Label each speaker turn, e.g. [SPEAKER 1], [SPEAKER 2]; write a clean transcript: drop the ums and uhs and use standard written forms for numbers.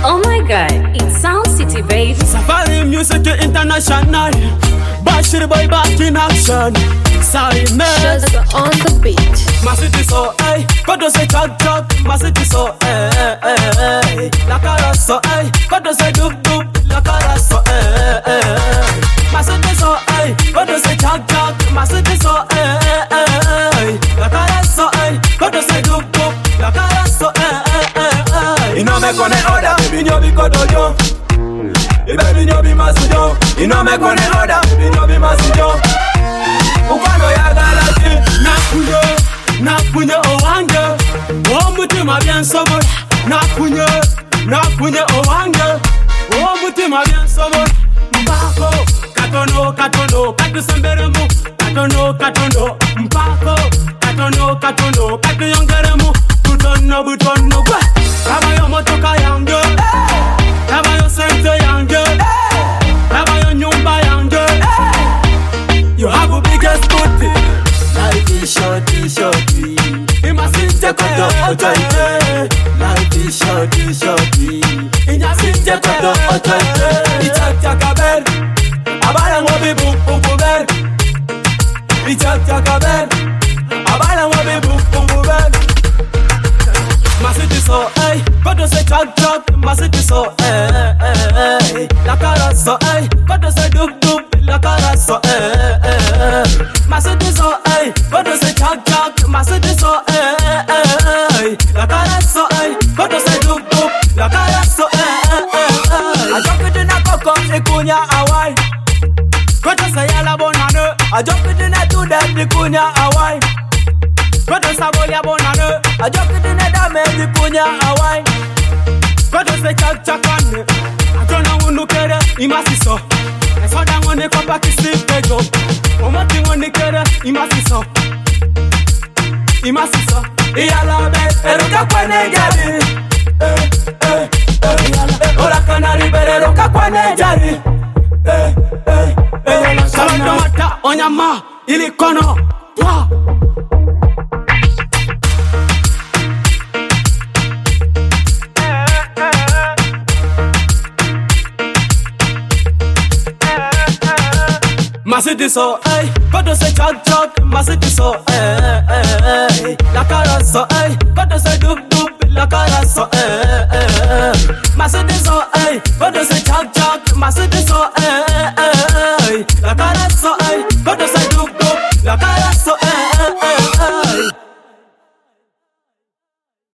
[SPEAKER 1] Oh my god, it's Sound City, baby.
[SPEAKER 2] Safari Music International. Bashir boy back in action. Sorry man.
[SPEAKER 1] Just on the beat.
[SPEAKER 2] My city so hey, kodo say chug chug. My city so hey, la cara so hey, kodo say dub dub. La cara so hey. My city so hey, kodo say chug chug. My city so hey, la cara so hey, kodo say dub dub. La cara so hey. You know me kone order, baby nyo bi kodo yo. Baby nyo bi masujo. You know me kone order, baby nyo bi masujo. Ukwano ya galati nakunye owange omutima byensobo nakunye owange omutima byensobo mpako katono katusemberemu katono mpako katono katuyongeremu butono gwe kabayo motoka yange kabayo sente yange kabayo nyumba yange. You have a biggest booty. Life is shorty. You must take the authority. Life is shorty. You must take the authority. It's a takabel. Abala wabi bubel. It's a takabel. Abala wabi bubel. My city so hey, kodo say chug chug. My city so hey, la cara so hey, kodo say dub dub. La cara so my city so kodo say chug chug. My city so la cara so kodo say dub dub. La cara so I jump it in a coco, ikunya away. Kodo say yala bonane. I jump it in a to them, ikunya away. Kodo sabolia bonane. I jump it in a dame, ikunya away. Kodo say chug chug one. I don't know who no care, imasi so. So that when they come back to sleep, they go. One thing when they get it, he must be so. He allow me, eruka kwa nejari. Ola kanari bere eruka kwa nejari. Salando mata onyama ili kono. My city so hey, kodo say chug chug. My city so hey, la cara so hey, kodo say dub dub. La cara so hey.